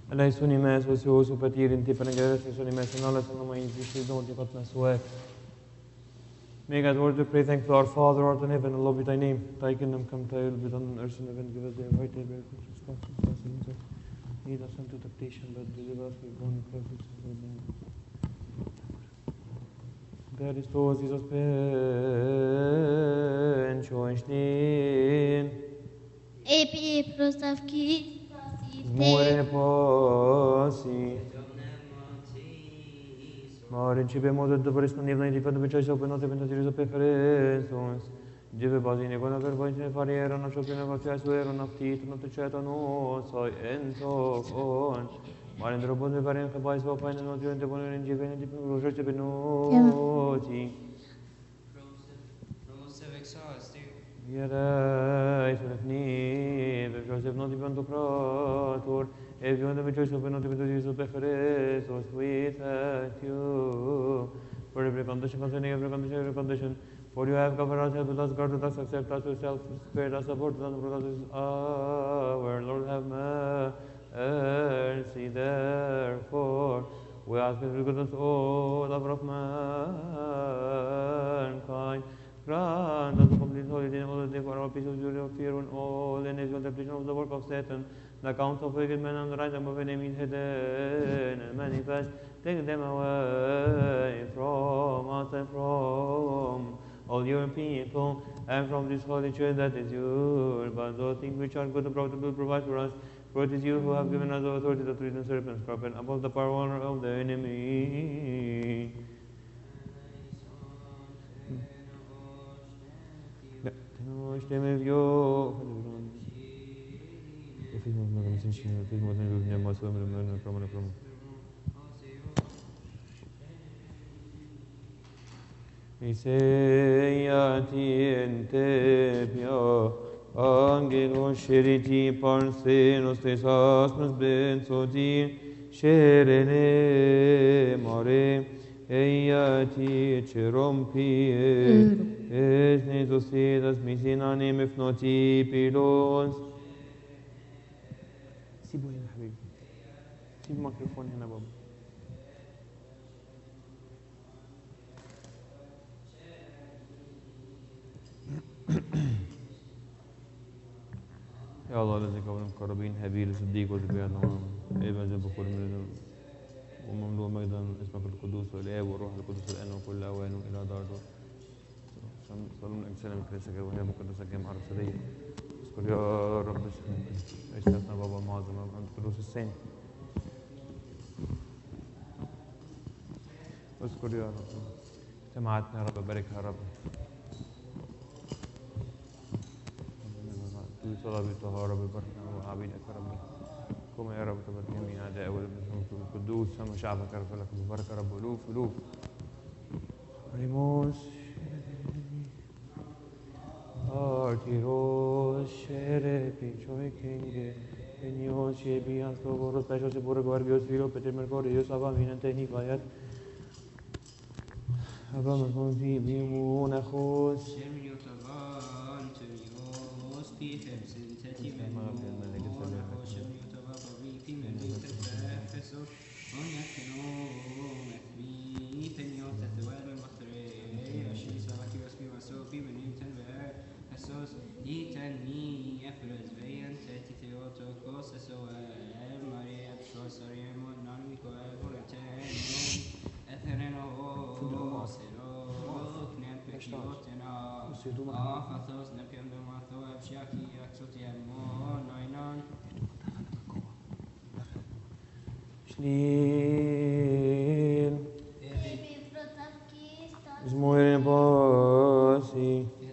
Lei sono in me, su patire in te per negare se sono in me, se non le sono mai in te, don't you got my sweat. May God word to pray, thank to our Father, art in heaven, and love be thy name. Thy kingdom come, thy will be done on earth and heaven. Give us the right day, bread, which is us. Lead us into temptation, but deliver us from evil. Christus Jesus pencho in Epi prostavki More posi. Mare cibe modo de voris non evna di quando becai sopra notte per dire sopra Christus. Give bazine quando per voi ne fare era una sopra una cosa su era una ftito non te ceta no so enso on. Mare de robot de fare che poi sopra in non diventa buono in give di rojo cibe no ti. Iera isofni per Joseph non diventa prator. If you want to be choice open, not to be used of so sweet, thank you for every condition, concerning every condition. For you have covered us, helped us, guarded us, accept us yourself, spared us, supported us, brought us our Lord have mercy. Therefore, we ask you to good us all, lover of mankind. Grant us the complete holiday and holiday for our peace of joy of fear and all and is temptation of the work of Satan. The accounts of wicked men and the right of enemy hidden and manifest, take them away from us and from all your people, and from this holy church that is yours. But those things which are good and profitable provide for us. For it is you who have given us the authority to tread on serpents, scorpions, above the power of the enemy. Angelos sceriti parsenos tes asmus benzoti scerene mare eiati cerompie es nesosidas misinanime fnoti pilos. سيبه هنا حبيبي سيب الميكروفون هنا بابا يا الله الذي كون المقربين هابيل صديق وذبيان ابن ذنب كل من ومملوء مجدا اسمك القدوس والاب والروح القدس الان وكل اوان الى دار صلوا من اجل سلام الكنيسه وهي مقدسه جامعه رسوليه اذكر يا رب اشتقنا بابا المعظم عند القدوس الثاني اذكر يا رب سمعتنا يا رب باركها يا رب صلاة بالطهارة بالبركة وعبيدك يا رب قم يا رب تبارك يمين أعداء القدوس سما شعبك يا رب لك بالبركة يا رب ألوف ألوف ريموس Artiros Sherepi Choikinge Enios Shebians Togoros Peshos Sepura Guardios Filo Peter Mercorius Avaminante Hikayat Avamakon Bimunachos Shlil Zmoire Basi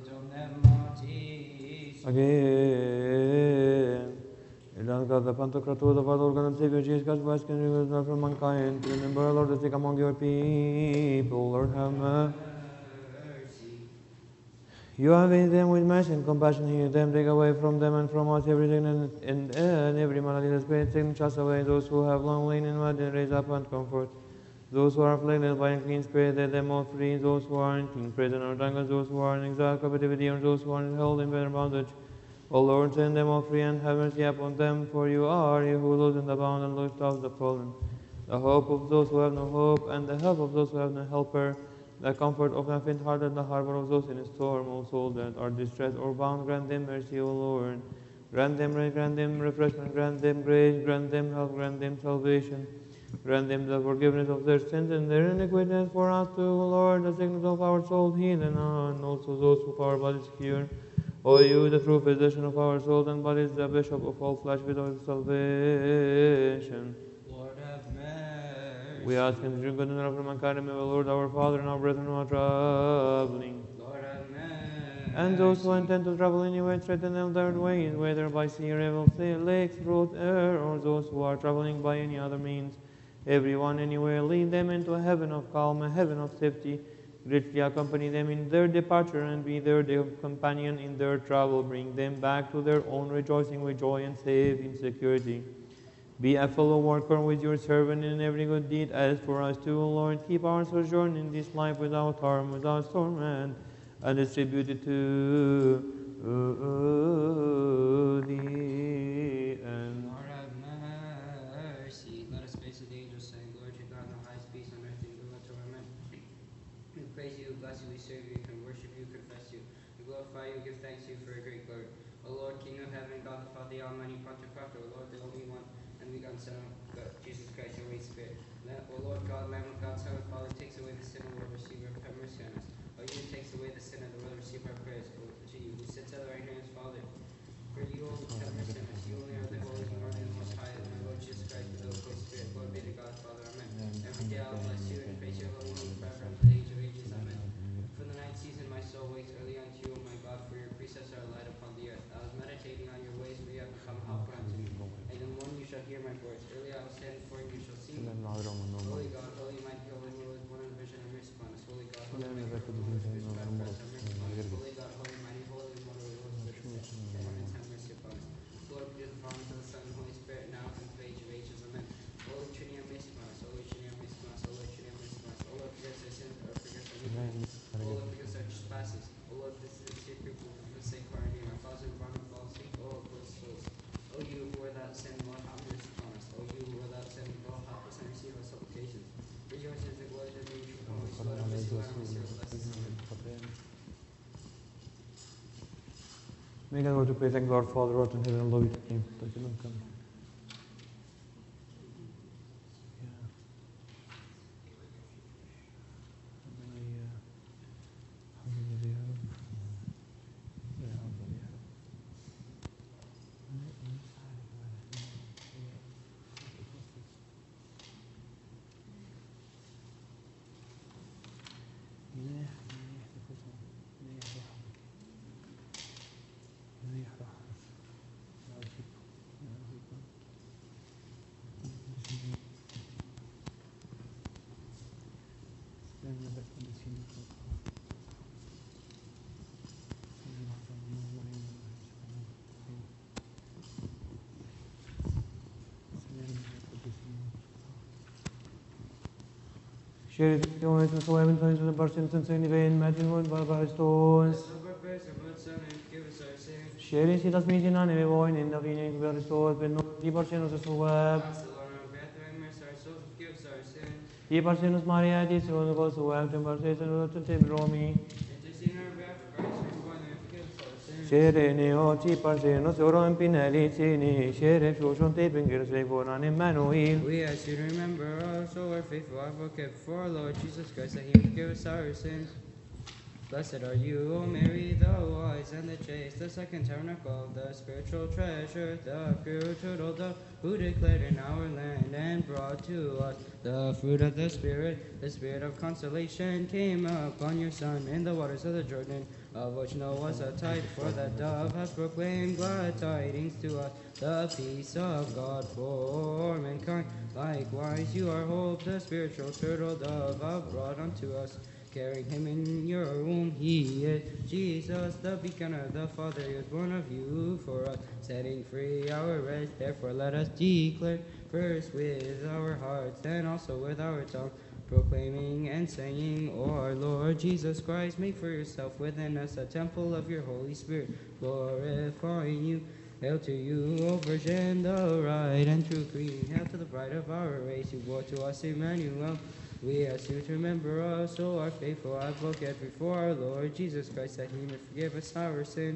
again. Elan God, the Pantocrator, the Father, God, and Savior Jesus Christ, blessed and revealed from mankind. Remember, Lord, to take among your people, Lord, have mercy. You have made them with mercy and compassion, heal them, take away from them and from us everything and every malady, the spirit, sickness, chase away those who have long lain in mud and raise up and comfort. Those who are afflicted by unclean spirit, let them all free. Those who are in prison or dungeons, those who are in exile, captivity, or those who are held in better bondage. O Lord, send them all free and have mercy upon them, for you are he who loosens the bound and lifts up the fallen, the hope of those who have no hope, and the help of those who have no helper, the comfort of the faint-hearted, the harbor of those in a storm. O souls that are distressed or bound, grant them mercy, O Lord. Grant them refreshment, grant them grace, grant them help, grant them salvation. Grant them the forgiveness of their sins and their iniquities. For us too, O Lord, the sickness of our souls heal, and also those of our bodies cure. O you, the true physician of our souls and bodies, the bishop of all flesh, with our salvation. Lord have mercy. We ask in the good and love and kindness of the Lord our Father and our brethren who are traveling, Lord have mercy. and those who intend to travel anywhere, straighten them their ways, whether by sea, river, lakes, road, air, or those who are traveling by any other means. Everyone anywhere, lead them into a heaven of calm, a heaven of safety. Richly accompany them in their departure and be their companion in their travel. Bring them back to their own rejoicing with joy and safe in security. Be a fellow worker with your servant in every good deed. As for us too, O Lord, keep our sojourn in this life without harm, without torment, and distribute it to the end. Lord have mercy. Let us face the angels saying, Lord, to God in the highest peace on earth and goodwill to our men. We praise you, bless you, we serve you, and worship you, confess you. We glorify you, give thanks to you for a great glory. O Lord, King of heaven, God the Father, the Almighty, Pantocrator, O Lord, the only one, and we God, Son of God, Jesus Christ, your Holy Spirit. O Lord God, Lamb of God, Son of Father, takes away the sin of the world, receive your have mercy on us. O you who takes away the sin of the world, receive our prayers. O to you who sits at the right hand of Father, for you will have mercy on us. You only are the Holy One and the Most High, and my Lord Jesus Christ, with the Holy Spirit. Glory be to God, Father, amen. Every day I will bless you and praise your holy name forever and for the age of ages, amen. From the night season my soul waits early unto you, O my God, for your precepts are a light upon the earth. I was meditating on your ways, for you have become a helper unto me. And in the morning you shall hear my voice. Early I will stand before you, you shall see me. Holy God, holy mighty, holy Lord, born in the vision of mercy upon us. Holy God, holy mighty, holy Lord, vision of mercy upon us. Holy God, holy mighty, holy Lord, Lord, vision of have mercy upon us. Glory be to the Father, to the Son, and the Holy Spirit, now and for the age of ages, amen. Holy Trinity, have mercy upon us. Holy Trinity, have mercy upon us. Holy Trinity, have mercy upon us. O Lord, forgive us our sins, or forgive us our iniquities. O Lord, forgive us our trespasses. O Lord, visit us your people, for the sake of our name, our cause and bond of all seek all of those souls. O you who without sin, Lord, have mercy upon us. O you who without sin, Lord, help us and receive our supplications. For yours is the glory, the name, truth, and always, Lord, have mercy, Lord, have mercy, Lord, bless us, amen. May God Lord to pray, thank God, Father, who art in heaven, and love you to name. Thy kingdom come. Share it with us, so heaven turns to the persons and sing in Matthew, Lord, Barbara Stones. Share it, das meeting on every one in the beginning, where Stones, but no, the persons of the web. The persons Maria, this one of us who have to mercy and to take Romy. Share neo, ci persons, oro in Pinelli, share Shoshon taping, for an Emmanuel. We ask you to remember also our faithful advocate before our Lord Jesus Christ, that he may forgive us our sins. Blessed are you, O Mary, the wise and the chaste, the second tabernacle of the spiritual treasure, the pure dove who declared in our land and brought to us the fruit of the Spirit. The Spirit of consolation came upon your Son in the waters of the Jordan, of which Noah was a type, for that dove has proclaimed glad tidings to us, the peace of God for mankind. Likewise, you are hope, the spiritual turtle dove have brought unto us. Carrying him in your womb, he is Jesus, the beacon of the Father. He was born of you for us, setting free our rest. Therefore, let us declare first with our hearts, and also with our tongue, proclaiming and saying, O our Lord Jesus Christ, make for yourself within us a temple of your Holy Spirit, glorifying you. Hail to you, O Virgin, the right and true Queen. Hail to the bride of our race, who bore to us Emmanuel. We ask you to remember us, O our faithful advocate, before our Lord Jesus Christ, that he may forgive us our sins.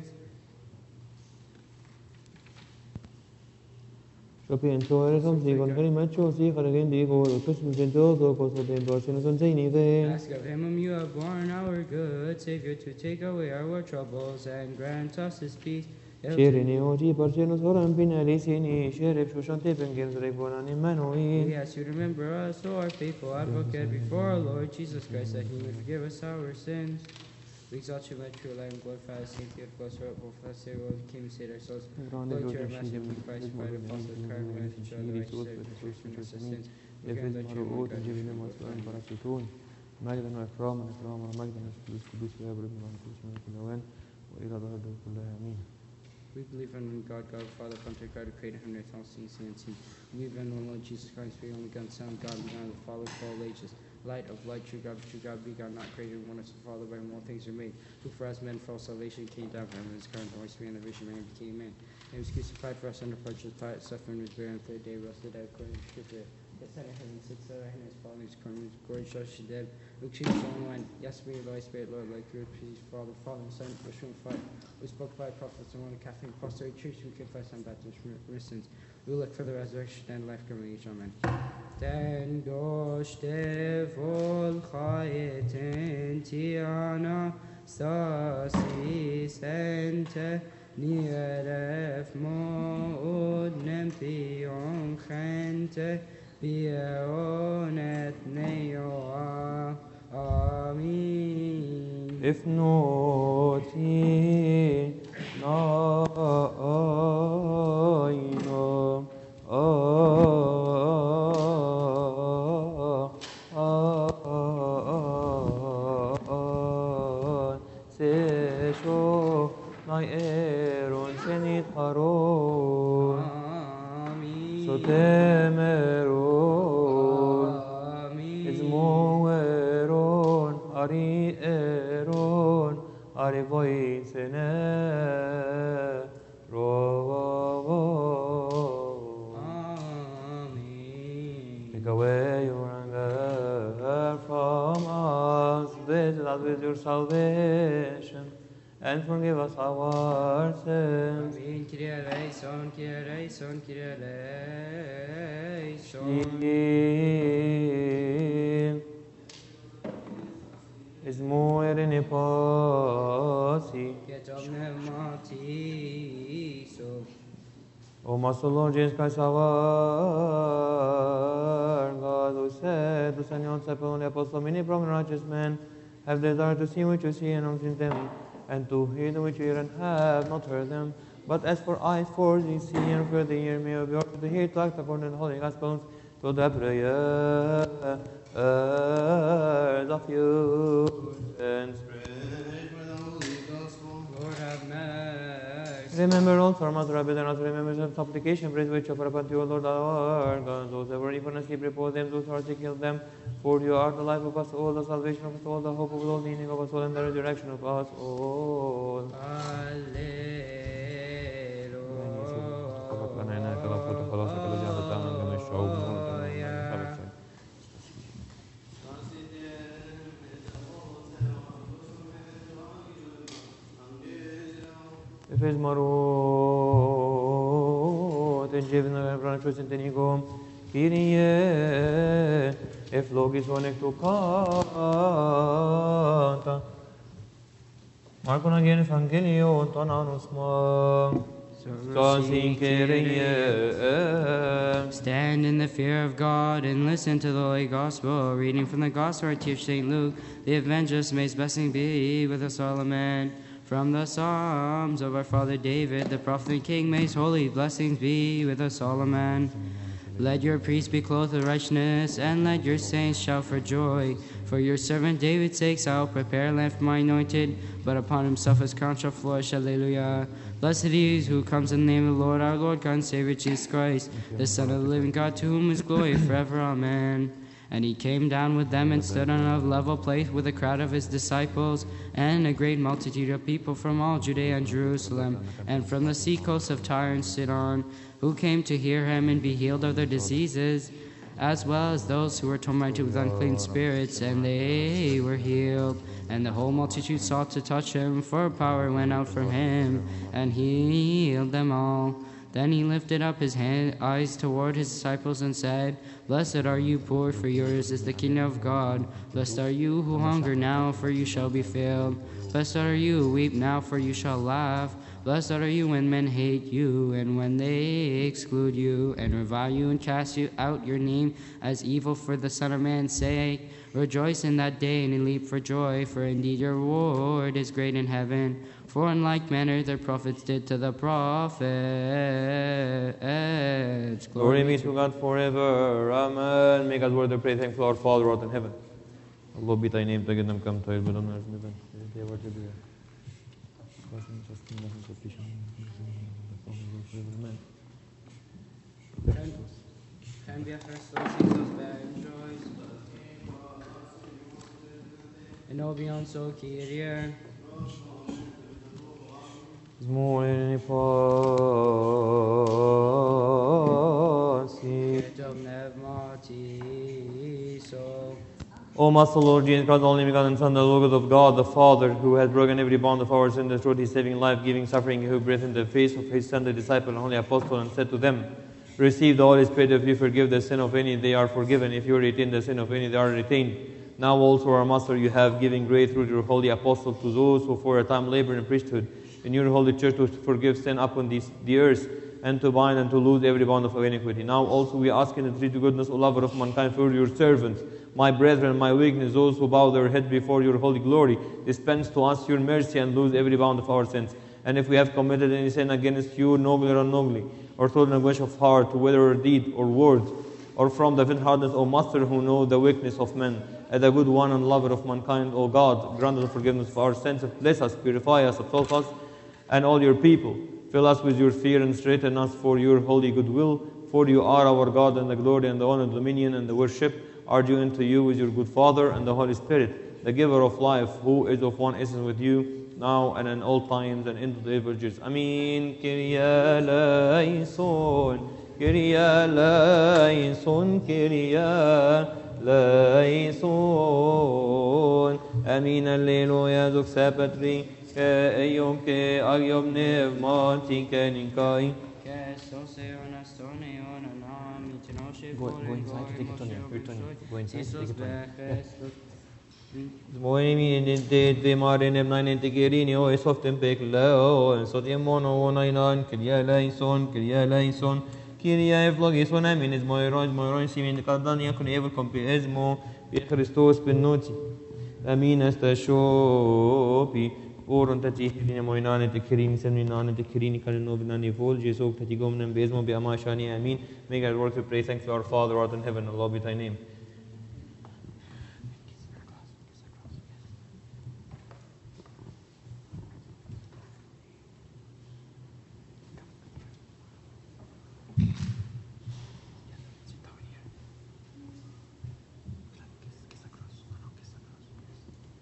Sapienzo som si con carimacho si caragin digo, Christus gentoso, coso de impression son zainive. Ask of him whom you have born, our good Savior, to take away our troubles and grant us his peace. Hail to Scerini oggi parcenos oram pinalisini, scerep shusante pengils rebonan Emmanuel. We ask you to remember us, O our faithful advocate, before our Lord Jesus Christ, that he may forgive us our sins. We exalt you, my true light, and glorify the sanctity of God's word, both us, Savior, who came and saved our souls. Glory to your Master, Jesus Christ, by the apostles, the current life, and show the righteous Savior, the church, and us sins. We grant that you will guide us from all evil. مجدا واكراما ومجدا القدوس ويبرم من القدوس من الكلوان والى ظهر كلها امين. We believe in God, God, Father, Pontiff, God, who created heaven and earth, all things seen and unseen. We believe in the Lord Jesus Christ, the only begotten Son of God, begotten of the Father of all ages. Light of light, true God, begotten, not created, one of the Father, by whom all things are made. Who for us men for all salvation came down from heaven, and is current, the Holy Spirit, and the vision, man became man. And was crucified for us under punishment, suffering, was buried, and third day rose the dead, according to Scripture. Descended heaven, sits at the right hand of his Father, his crown, glory, judge the dead. Look, she was on one. Yes, we, Lord, Spirit, Lord, like your peace, Father, and Son, which from fire. We spoke by prophets and one of Catholic Apostolic Church, we confess and baptism for sins. We look for the resurrection and life coming age. Amen. Den doshte vol chayeten tiana stasi sente nieref mood nempion gente bionet neoa. Amen. If not Sesho my eron senit haron so temeron izmoeron ari eron ari voicene Take away your anger from us, visit us with your salvation, and forgive us our sins. Amen. Kyrie eleison, Kyrie eleison, Kyrie eleison. Is more in a posse. Get omnem matiso. O Master Lord Jesus Christ, our God, who said to St. John, disciple and apostle, many prominent righteous men have desired to see which you see and not seen them, and to hear them which you hear and have not heard them. But as for eyes for the see and for the ear, may we be able to hear to act according to the Holy Gospels, to the prayers of you and Lord have mercy. remember also our Mother Abed and us remember the supplication, praise which offer upon you, O Lord our God. Those that were even asleep, repose them, those who are sick, heal them. For you are the life of us all, the salvation of us all, the hope of all, the healing of us all, and the resurrection of us all. Efes marot, en jevna branchos in tenigom, Kyrie, eflogis onectu canta. Marcon again Evangelio, tonanus ma. Stand in the fear of God and listen to the Holy Gospel. Reading from the Gospel of St. Luke, the evangelist, may his blessing be with us all. Amen. From the Psalms of our father David, the prophet and king, may his holy blessings be with us all. Amen. Let your priests be clothed with righteousness, and let your saints shout for joy. For your servant David's sake, I will prepare a lamp for my anointed, but upon himself his crown shall flourish. Alleluia. Blessed is who comes in the name of the Lord, our Lord God and Savior Jesus Christ, the Son of the living God, to whom is glory forever. Amen. And he came down with them and stood on a level place with a crowd of his disciples and a great multitude of people from all Judea and Jerusalem and from the seacoast of Tyre and Sidon, who came to hear him and be healed of their diseases, as well as those who were tormented with unclean spirits, and they were healed. And the whole multitude sought to touch him, for power went out from him, and he healed them all. Then he lifted up his eyes toward his disciples and said, Blessed are you poor, for yours is the kingdom of God. Blessed are you who hunger now, for you shall be filled. Blessed are you who weep now, for you shall laugh. Blessed are you when men hate you, and when they exclude you, and revile you, and cast you out your name as evil for the Son of Man's sake. Rejoice in that day, and leap for joy, for indeed your reward is great in heaven. For in like manner the prophets did to the prophets. Glory be to God forever. Amen. May God's word and praise thankful our Father who art in heaven. Hallowed be thy name, thy kingdom come, thy will be done on earth as it is in heaven. Cambia Jesus benjoys. And obion so Kyrie. Zmoleni pasi. O Master Lord Jesus Christ, the only begotten Son, the Lord of God, the Father, who has broken every bond of our sin, destroyed his saving life, giving suffering, who breathed in the face of his Son, the disciple and holy apostle, and said to them, Receive the Holy Spirit. If you forgive the sin of any, they are forgiven. If you retain the sin of any, they are retained. Now also, our Master, you have given grace through your holy apostle to those who for a time labor in priesthood in your holy church to forgive sin upon the earth, and to bind and to loose every bond of iniquity. Now also we ask in the true goodness, O lover of mankind, for your servants, my brethren, my weakness, those who bow their head before your holy glory, dispense to us your mercy and loose every bound of our sins. And if we have committed any sin against you, nobly or unknowingly, or through anguish of heart, whether or deed or word, or from the hardness, O Master, who know the weakness of men, as a good one and lover of mankind, O God, grant us the forgiveness of our sins, bless us, purify us, absolve us, and all your people. Fill us with your fear and straighten us for your holy goodwill. For you are our God, and the glory and the honor, the dominion and the worship are due unto you with your good Father and the Holy Spirit, the giver of life, who is of one essence with you, now and in all times and into the ages. Amen. Kyrie eleison, Kyrie eleison, Kyrie eleison. Amen. Alleluia. Zog sapatri. Eom ke agiom nevmati keninkai. Go inside to take it on you. Go inside to take it on you. Zmoimi de mare nebnainen tegerini o esoftem pekleo en sotiemono onainan Kyrie eleison, Kyrie eleison. Kyrie evlogison amin moiron simin kadania kun evel compiesmo pe Christos penoti. Amin esta shopi. Oron tati hirine moinane te kirini seminane te kirini kalinovnani vol Jesus tati gomnem bezmo be amashani amin. May God work to pray. Thanks to our Father who art in heaven, hallowed be thy name.